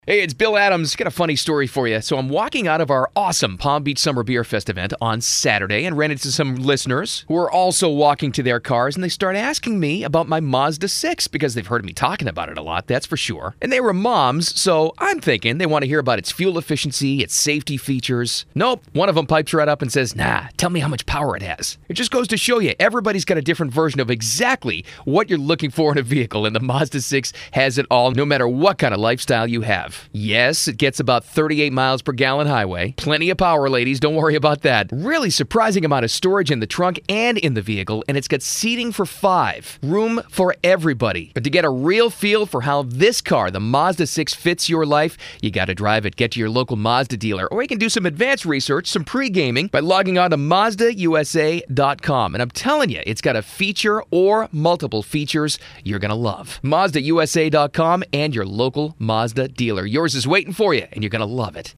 Hey, it's Bill Adams. Got a funny story for you. So I'm walking out of our awesome Palm Beach Summer Beer Fest event on Saturday and ran into some listeners who are also walking to their cars, and they start asking me about my Mazda 6 because they've heard me talking about it a lot, that's for sure. And they were moms, so I'm thinking they want to hear about its fuel efficiency, its safety features. Nope. One of them pipes right up and says, nah, tell me how much power it has. It just goes to show you, everybody's got a different version of exactly what you're looking for in a vehicle, and the Mazda 6 has it all, no matter what kind of lifestyle you have. Yes, it gets about 38 miles per gallon highway. Plenty of power, ladies. Don't worry about that. Really surprising amount of storage in the trunk and in the vehicle, and it's got seating for 5. Room for everybody. But to get a real feel for how this car, the Mazda 6, fits your life, you got to drive it. Get to your local Mazda dealer. Or you can do some advanced research, some pre-gaming, by logging on to MazdaUSA.com. And I'm telling you, it's got a feature or multiple features you're going to love. MazdaUSA.com and your local Mazda dealer. Yours is waiting for you, and you're going to love it.